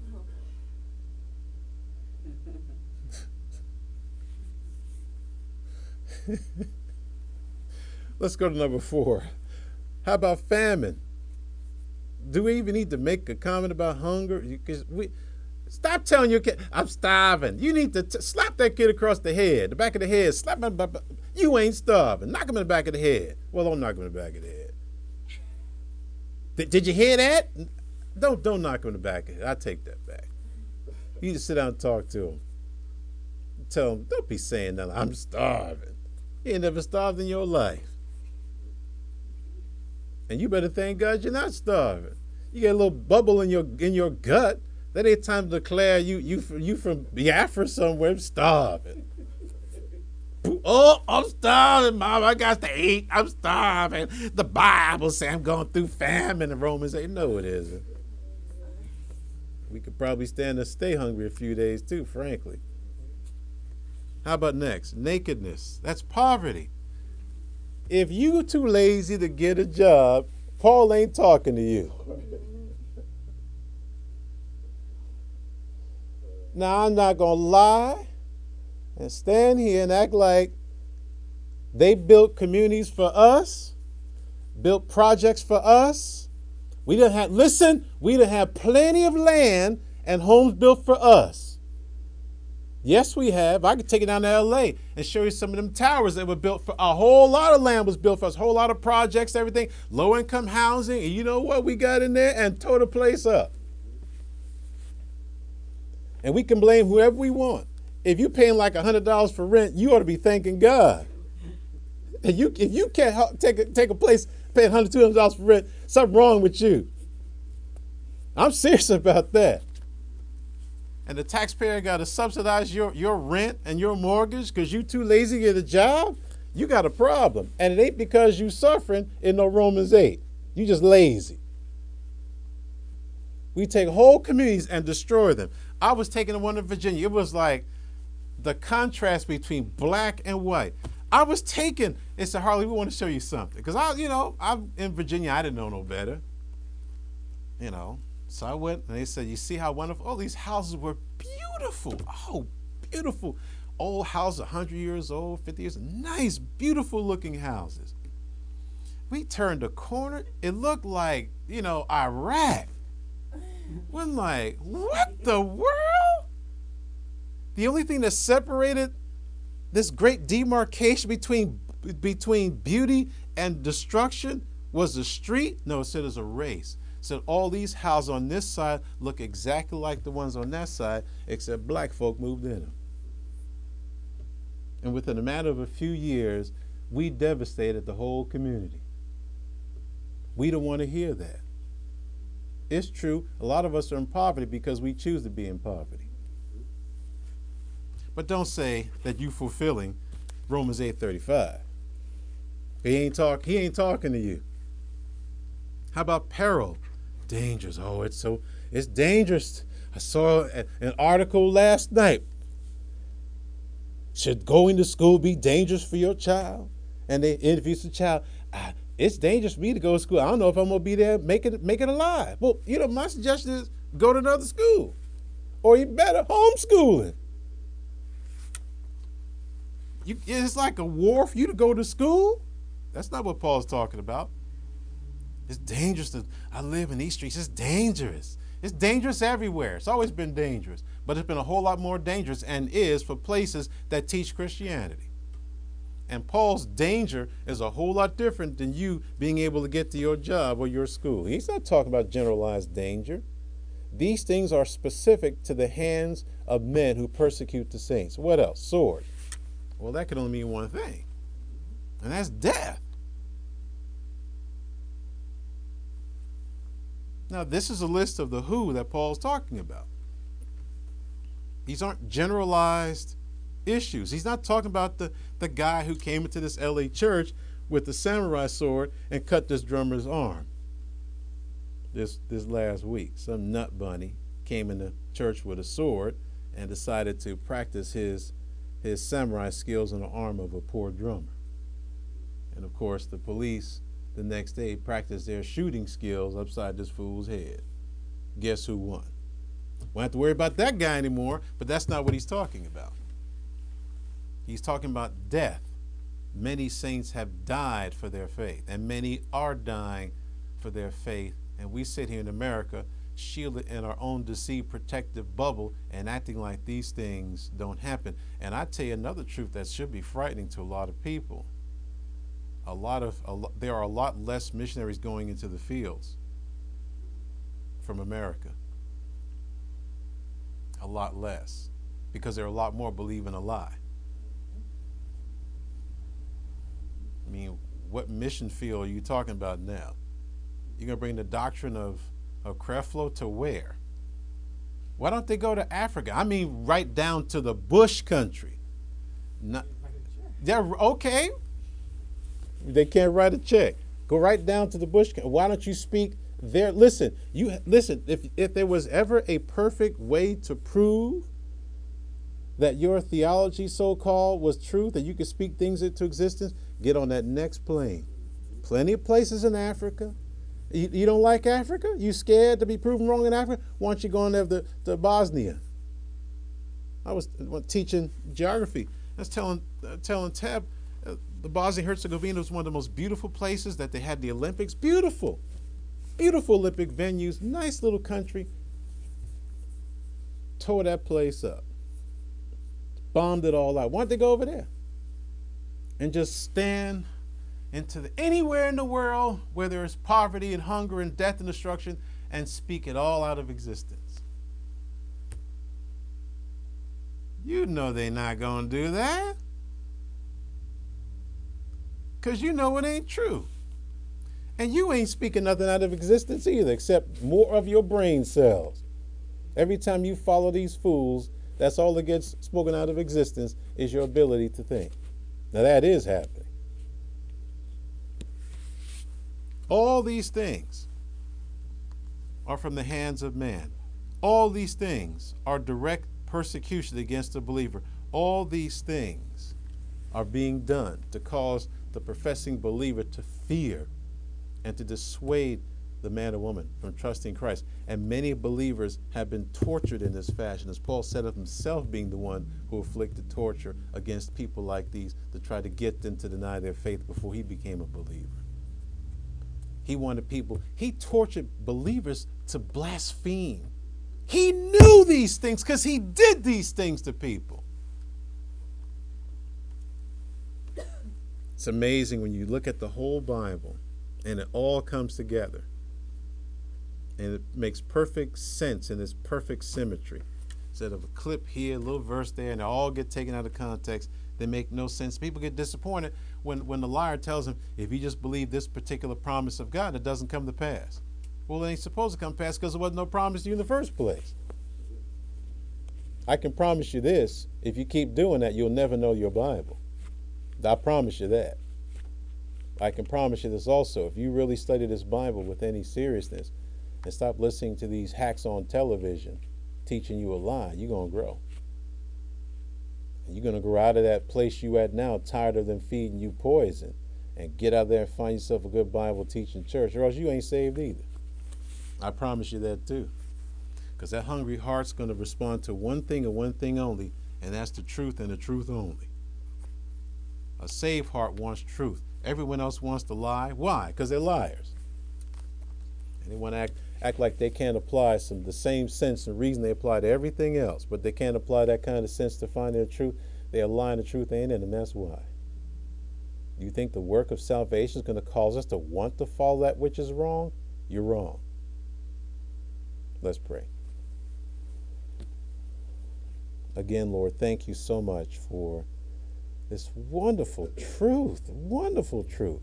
Let's go to number four. How about famine? Do we even need to make a comment about hunger? Because we stop telling your kid, I'm starving. You need to t- slap that kid across the head, the back of the head. Slap him. You ain't starving. Knock him in the back of the head. Well, don't knock him in the back of the head. Did, did you hear that? Don't don't knock him in the back of the head. I take that back. You just sit down and talk to him. Tell him, don't be saying that. I'm starving. You ain't never starved in your life. And you better thank God you're not starving. You get a little bubble in your in your gut. That ain't time to declare you you you from Biafra somewhere starving. Oh, I'm starving, Mom. I got to eat. I'm starving. The Bible says I'm going through famine. And Romans say, no, it isn't. We could probably stand to stay hungry a few days too, frankly. How about next? Nakedness. That's poverty. If you too lazy to get a job, Paul ain't talking to you. Now, I'm not going to lie and stand here and act like they built communities for us, built projects for us. We didn't have, listen, we didn't have plenty of land and homes built for us. Yes, we have. I could take you down to L A and show you some of them towers that were built for, a whole lot of land was built for us, a whole lot of projects, everything, low-income housing, and you know what we got in there? And tore the place up. And we can blame whoever we want. If you're paying like one hundred dollars for rent, you ought to be thanking God. And you, if you can't take a, take a place paying one hundred dollars, two hundred dollars for rent, something wrong with you. I'm serious about that. And the taxpayer got to subsidize your, your rent and your mortgage because you too lazy to get a job, you got a problem. And it ain't because you suffering in no Romans eight. You just lazy. We take whole communities and destroy them. I was taking the one in Virginia. It was like the contrast between black and white. I was taking, it said, Harley, we want to show you something. Because I, you know, I'm in Virginia, I didn't know no better. You know. So I went and they said, you see how wonderful, all these houses were beautiful. Oh, beautiful. Old house, one hundred years old, fifty years, nice, beautiful looking houses. We turned a corner, it looked like, you know, Iraq. We're like, what the world? The only thing that separated this great demarcation between between beauty and destruction was the street? No, it said it's a race. It said all these houses on this side look exactly like the ones on that side, except black folk moved in them. And within a matter of a few years, we devastated the whole community. We don't want to hear that. It's true, a lot of us are in poverty because we choose to be in poverty. But don't say that you're fulfilling Romans eight thirty-five. He ain't talk, he ain't talking to you. How about peril? Dangers. Oh, it's so it's dangerous. I saw a, an article last night. Should going to school be dangerous for your child? And they interviewed the child. I, It's dangerous for me to go to school. I don't know if I'm going to be there, make it, make it alive. Well, you know, my suggestion is go to another school. Or you better homeschooling. You, it's like a war for you to go to school. That's not what Paul's talking about. It's dangerous to, I live in these streets. It's dangerous. It's dangerous everywhere. It's always been dangerous. But it's been a whole lot more dangerous and is for places that teach Christianity. And Paul's danger is a whole lot different than you being able to get to your job or your school. He's not talking about generalized danger. These things are specific to the hands of men who persecute the saints. What else? Sword. Well, that can only mean one thing. And that's death. Now, this is a list of the who that Paul's talking about. These aren't generalized issues. He's not talking about the, the guy who came into this L A church with the samurai sword and cut this drummer's arm this this last week. Some nut bunny came into church with a sword and decided to practice his his samurai skills on the arm of a poor drummer. And of course, the police the next day practiced their shooting skills upside this fool's head. Guess who won? We don't have to worry about that guy anymore, but that's not what he's talking about. He's talking about death. Many saints have died for their faith, and many are dying for their faith. And we sit here in America, shielded in our own deceived protective bubble and acting like these things don't happen. And I tell you another truth that should be frightening to a lot of people. A lot of a lo- there are a lot less missionaries going into the fields from America. A lot less, because there are a lot more believing a lie. I mean, what mission field are you talking about now? You're going to bring the doctrine of, of Creflo to where? Why don't they go to Africa? I mean, right down to the bush country. Not, yeah, okay. They can't write a check. Go right down to the bush country. Why don't you speak there? Listen, you listen. If if there was ever a perfect way to prove that your theology, so-called, was true, that you could speak things into existence, get on that next plane. Plenty of places in Africa. You, you don't like Africa? You scared to be proven wrong in Africa? Why don't you go on there to, to Bosnia? I was teaching geography. I was telling, uh, telling Tab, uh, the Bosnia-Herzegovina was one of the most beautiful places that they had the Olympics. Beautiful. Beautiful Olympic venues. Nice little country. Tore that place up. Bombed it all out. Why don't they go over there and just stand into the, anywhere in the world where there is poverty and hunger and death and destruction and speak it all out of existence? You know they're not going to do that, because you know it ain't true. And you ain't speaking nothing out of existence either, except more of your brain cells. Every time you follow these fools, that's all that gets spoken out of existence, is your ability to think. Now that is happening. All these things are from the hands of man. All these things are direct persecution against the believer. All these things are being done to cause the professing believer to fear and to dissuade the man or woman from trusting Christ. And many believers have been tortured in this fashion, as Paul said of himself, being the one who inflicted torture against people like these to try to get them to deny their faith before he became a believer. He wanted people, he tortured believers to blaspheme. He knew these things because he did these things to people. It's amazing when you look at the whole Bible and it all comes together. And it makes perfect sense in its perfect symmetry. Instead of a clip here, a little verse there, and they all get taken out of context, they make no sense. People get disappointed when, when the liar tells them, if you just believe this particular promise of God, it doesn't come to pass. Well, it ain't supposed to come to pass because there wasn't no promise to you in the first place. I can promise you this, if you keep doing that, you'll never know your Bible. I promise you that. I can promise you this also, if you really study this Bible with any seriousness, and stop listening to these hacks on television teaching you a lie, you're going to grow. And you're going to grow out of that place you at now, tired of them feeding you poison, and get out there and find yourself a good Bible teaching church, or else you ain't saved either. I promise you that too. Because that hungry heart's going to respond to one thing and one thing only, and that's the truth and the truth only. A saved heart wants truth. Everyone else wants to lie. Why? Because they're liars. And they want to act act like they can't apply some the same sense and reason they apply to everything else, but they can't apply that kind of sense to find their truth. They are lying, the truth ain't in, and that's why. You think the work of salvation is going to cause us to want to follow that which is wrong? You're wrong. Let's pray. Again, Lord, thank you so much for this wonderful truth, wonderful truth.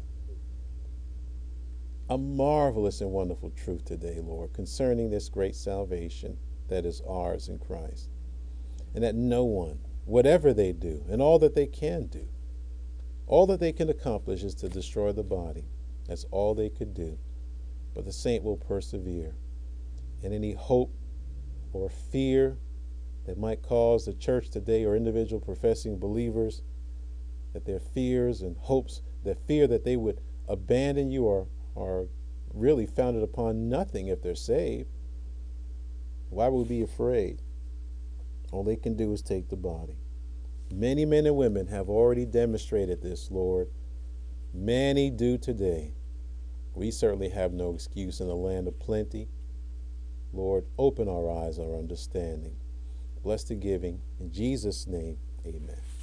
A marvelous and wonderful truth today, Lord, concerning this great salvation that is ours in Christ. And that no one, whatever they do, and all that they can do, all that they can accomplish is to destroy the body. That's all they could do. But the saint will persevere. And any hope or fear that might cause the church today or individual professing believers, that their fears and hopes, that fear that they would abandon you are, are really founded upon nothing if they're saved. Why would we be afraid? All they can do is take the body. Many men and women have already demonstrated this, Lord. Many do today. We certainly have no excuse in the land of plenty. Lord, open our eyes, our understanding. Bless the giving. In Jesus' name, amen.